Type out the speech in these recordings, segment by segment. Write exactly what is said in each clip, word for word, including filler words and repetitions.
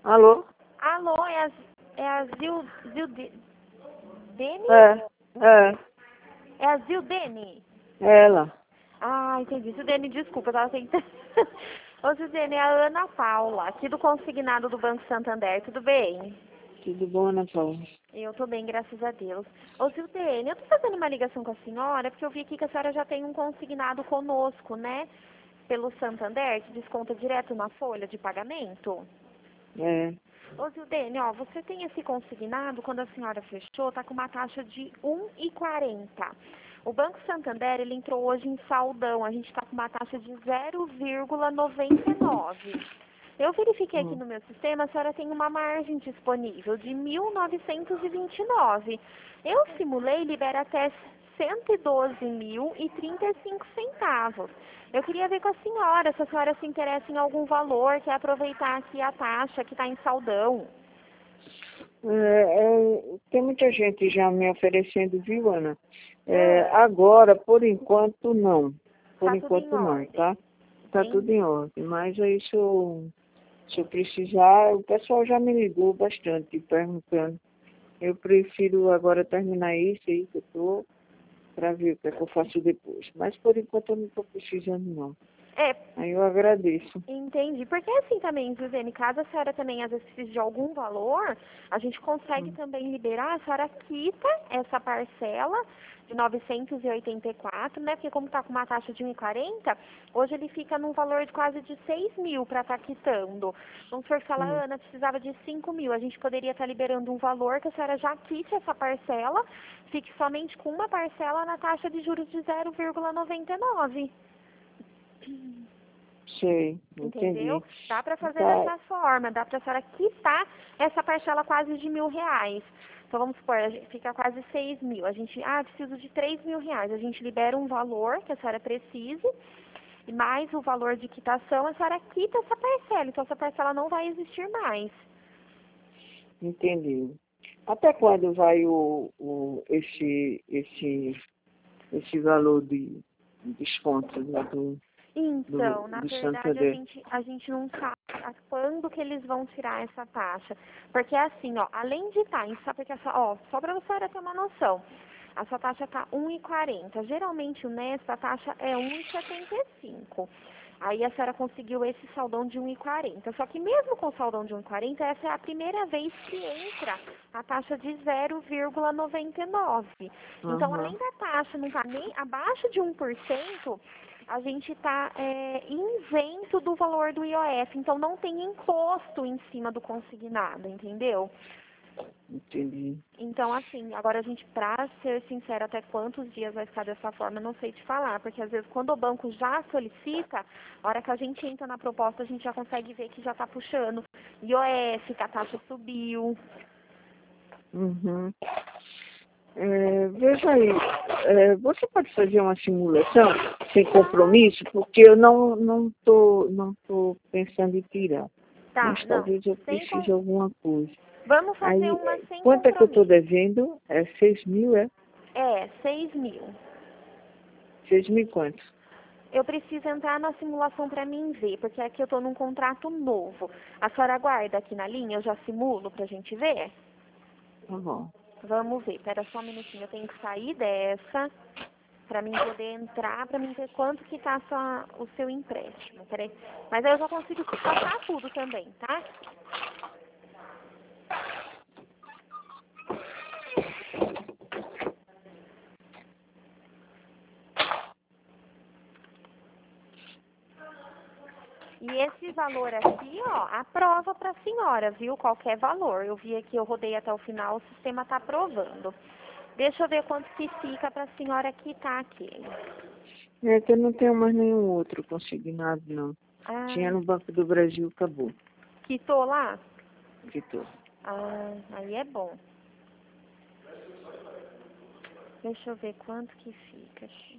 Alô? Alô, é a, é a Zil, Zildene? É, é, É a Zildene? ela. Ah, entendi. Zildene, desculpa, eu tava tentando. Ô, Zildene, é a Ana Paula, aqui do consignado do Banco Santander, tudo bem? Tudo bom, Ana Paula? Eu tô bem, graças a Deus. Ô, Zildene, eu tô fazendo uma ligação com a senhora, porque eu vi aqui que a senhora já tem um consignado conosco, né? Pelo Santander, que desconta direto na folha de pagamento. É. Ô, Zildene, ó, você tem esse consignado, quando a senhora fechou, tá com uma taxa de um e quarenta. O Banco Santander, ele entrou hoje em saldão, a gente tá com uma taxa de zero vírgula noventa e nove. Eu verifiquei aqui Hum. no meu sistema, a senhora tem uma margem disponível de mil novecentos e vinte e nove. Eu simulei e libera até cento e doze mil e trinta e cinco centavos. Eu queria ver com a senhora, se a senhora se interessa em algum valor, quer aproveitar aqui a taxa que está em saldão. É, é, tem muita gente já me oferecendo, viu, Ana? É, É, agora, por enquanto, não. Por tá tudo em enquanto, não, ordem. tá? Tá tudo Entendi. em ordem. Mas aí, se eu, se eu precisar, o pessoal já me ligou bastante, perguntando. Eu prefiro agora terminar isso aí que eu tô, para ver o que é que eu faço depois. Mas, por enquanto, eu não estou precisando, não. É, Aí eu agradeço. entendi. Porque assim também, Suzane, caso a senhora também às vezes precise de algum valor, a gente consegue Hum. também liberar, a senhora quita essa parcela de novecentos e oitenta e quatro, né? Porque como está com uma taxa de um e quarenta, hoje ele fica num valor de quase de seis mil para estar quitando. Vamos supor que ela, Hum. Ana, precisava de cinco mil, a gente poderia estar liberando um valor que a senhora já quite essa parcela, fique somente com uma parcela na taxa de juros de zero vírgula noventa e nove. Sei, Entendeu? entendi. Dá para fazer Tá. dessa forma, dá para a senhora quitar essa parcela quase de mil reais. Então vamos supor, a gente fica quase seis mil. A gente, ah, preciso de três mil reais. A gente libera um valor que a senhora precise, e mais o valor de quitação, a senhora quita essa parcela. Então essa parcela não vai existir mais. Entendi. Até quando vai o, o, esse, esse, esse valor de desconto, né, do, do, Então, na do verdade, a Santander? gente, a gente não sabe a quando que eles vão tirar essa taxa. Porque assim, ó, além de estar em, só porque essa, ó, só para você ter uma noção, a sua taxa tá um e quarenta. Geralmente o Nesp, a taxa é um e setenta e cinco. Aí a senhora conseguiu esse saldão de um e quarenta. Só que mesmo com o saldão de um e quarenta, essa é a primeira vez que entra a taxa de zero vírgula noventa e nove. Então, Aham, além da taxa não estar nem abaixo de um por cento, a gente está é, isento do valor do I O F. Então, não tem imposto em cima do consignado, entendeu? entendi. Então, assim, agora a gente, pra ser sincera, até quantos dias vai ficar dessa forma, eu não sei te falar, porque às vezes quando o banco já solicita, a hora que a gente entra na proposta, a gente já consegue ver que já está puxando I O F, que a taxa subiu. Uhum. É, veja aí, é, você pode fazer uma simulação sem Claro. compromisso, porque eu não não tô, não tô pensando em tirar, Tá, mas não, talvez eu sem precise com... de alguma coisa. Vamos fazer Aí, uma sem quanto é que eu estou compromisso. devendo? É seis mil, é? É, seis mil. Seis mil quanto? Eu preciso entrar na simulação para mim ver, porque aqui eu estou num contrato novo. A senhora aguarda aqui na linha, eu já simulo para a gente ver? Tá bom. Vamos ver, pera só um minutinho, eu tenho que sair dessa para mim poder entrar, para mim ver quanto que tá sua, o seu empréstimo. Peraí. Mas aí eu já consigo te passar tudo também, tá? E esse valor aqui, ó, aprova para a senhora, viu? Qualquer valor. Eu vi aqui, eu rodei até o final, o sistema está aprovando. Deixa eu ver quanto que fica para a senhora quitar aquele. É que eu não tenho mais nenhum outro consignado, não. Tinha Ah, no Banco do Brasil, acabou. quitou lá? Quitou. Ah, aí é bom. Deixa eu ver quanto que fica aqui.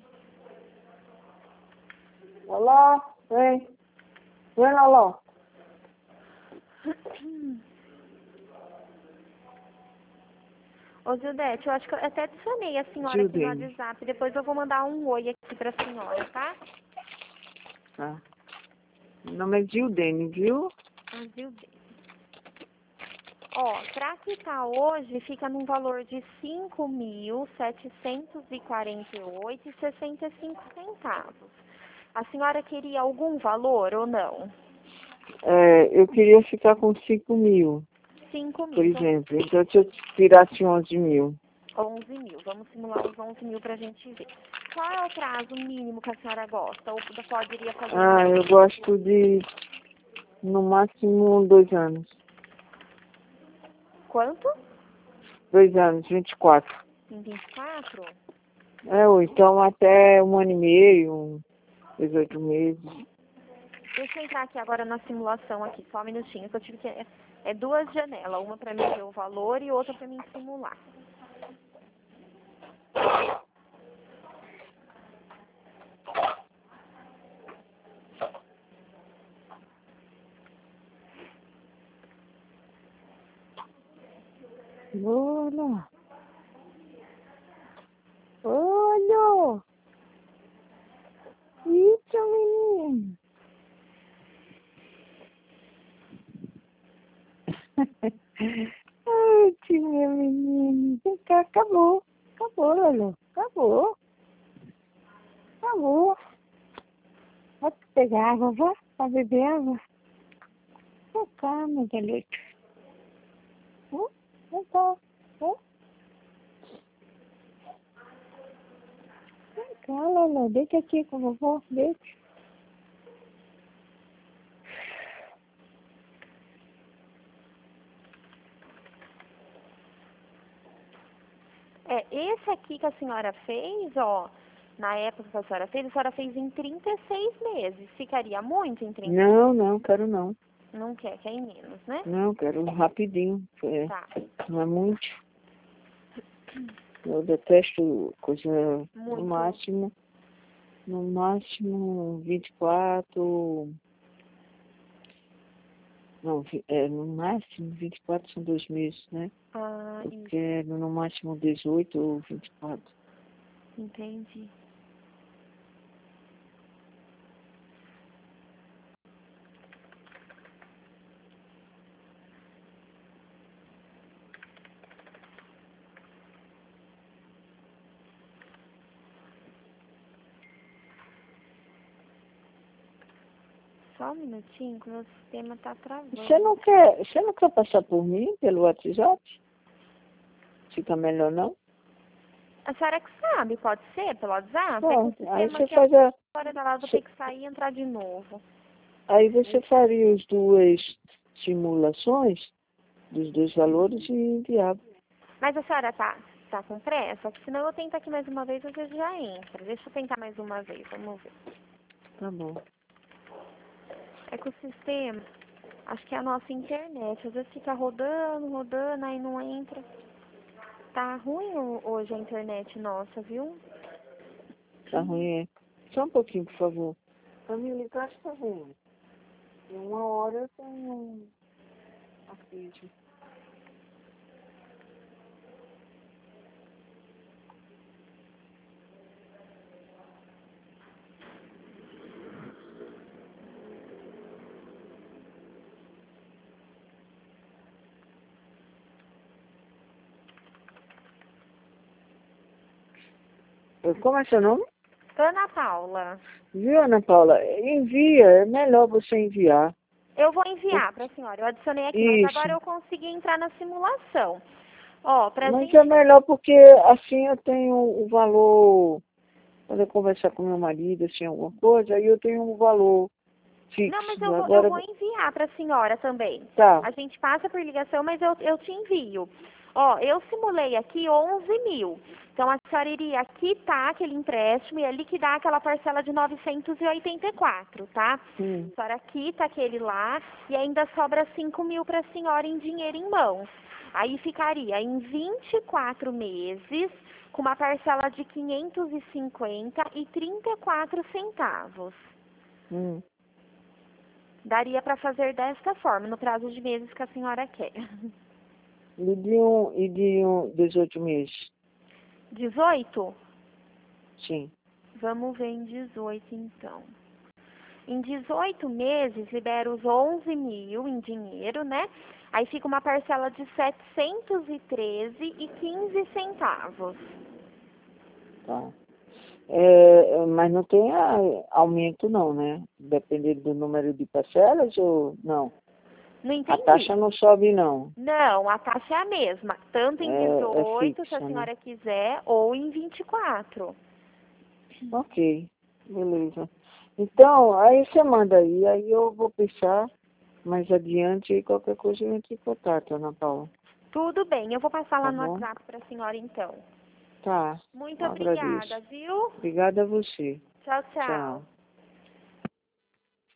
Olá, vem. Vem, Loló. Ô, Zildete, eu acho que eu até adicionei a senhora aqui no Gildene. WhatsApp. Depois eu vou mandar um oi aqui pra senhora, tá? Tá. Meu nome é Gildene, viu? A Zildete. Ó, para quitar hoje fica num valor de cinco mil setecentos e quarenta e oito reais e sessenta e cinco centavos. A senhora queria algum valor ou não? É, eu queria ficar com cinco mil, cinco mil. por Então, exemplo. Então, se eu tirasse onze mil. onze mil. Vamos simular os onze mil para a gente ver. Qual é o prazo mínimo que a senhora gosta? Ou poderia fazer Ah, mais? eu gosto de, no máximo, dois anos. Quanto? Dois anos, vinte e quatro. Em vinte e quatro? É, ou então até um ano e meio, dezoito meses. Deixa eu entrar aqui agora na simulação aqui, só um minutinho, que eu tive que... É, é duas janelas, uma para mim ver o valor e outra para mim simular. Olha! Olha! Isso, menino! Ai, que meu menino! Vem cá, acabou! Acabou, Lolo! Acabou! Acabou! Vai pegar água, vá? Vai beber água? Vem cá, meu garoto! Hum? Vem cá! Hum? Vem cá, Lolo! Deita aqui com a vovó, deita! É, esse aqui que a senhora fez, ó, na época que a senhora fez, a senhora fez em trinta e seis meses. Ficaria muito em trinta? Não, não, quero não. Não quer, quer em menos, né? Não, quero rapidinho. É, Tá. não é muito. Eu detesto coisa no Muito. máximo. No máximo vinte e quatro. Não, vi- é, no máximo vinte e quatro são dois meses, né? Ah, isso. Porque é no máximo dezoito ou vinte e quatro. Entendi. Só um minutinho que o meu sistema tá travando. Você não quer, você não quer passar por mim pelo WhatsApp? Fica melhor não? A senhora que sabe, pode ser pelo WhatsApp? Bom, É que o aí sistema você aqui faz a. agora da lá, vou ter que sair e entrar de novo. Aí você faria as duas simulações dos dois valores e enviava. Mas a senhora tá, tá com pressa? Porque senão eu tento aqui mais uma vez, às vezes já entra. Deixa eu tentar mais uma vez, vamos ver. Tá bom. É que o sistema, acho que é a nossa internet. Às vezes fica rodando, rodando, aí não entra. Tá ruim ho- hoje a internet nossa, viu? Tá ruim, é? Só um pouquinho, por favor. Camila, encaixa tá ruim. Em uma hora eu tenho aqui. Como é seu nome? Ana Paula, Viu, Ana Paula? Envia, é melhor você enviar. eu vou enviar para a senhora. Eu adicionei aqui, mas Isso. agora eu consegui entrar na simulação. Ó, pra Mas gente... é melhor porque assim eu tenho o valor, quando eu conversar com meu marido, assim, alguma coisa, aí eu tenho um valor fixo. Não, mas eu vou, eu Agora, vou enviar para a senhora também. tá. A gente passa por ligação, mas eu, eu te envio. Ó, eu simulei aqui onze mil. Então, a senhora iria quitar aquele empréstimo e ia liquidar aquela parcela de novecentos e oitenta e quatro, tá? Hum. A senhora quita aquele lá e ainda sobra cinco mil para a senhora em dinheiro em mãos. Aí ficaria em vinte e quatro meses, com uma parcela de quinhentos e cinquenta e trinta e quatro centavos. Hum. Daria para fazer desta forma, no prazo de meses que a senhora quer. E de um, e de um dezoito meses? dezoito? Sim. Vamos ver em dezoito, então. Em dezoito meses, libera os onze mil em dinheiro, né? Aí fica uma parcela de setecentos e treze e quinze centavos. Tá. É, mas não tem a- aumento não, né? Dependendo do número de parcelas ou não? Não A entendi. taxa não sobe não. Não, a taxa é a mesma, tanto em É, é dezoito, se fixa, a né? senhora quiser, ou em vinte e quatro. Ok, beleza. Então, aí você manda aí, aí eu vou pensar mais adiante e qualquer coisa eu entro em contato, Ana Paula. Tudo bem, eu vou passar Tá lá no bom? WhatsApp para a senhora então. Tá, Muito eu obrigada, agradeço. viu? Obrigada a você. Tchau, tchau. Tchau.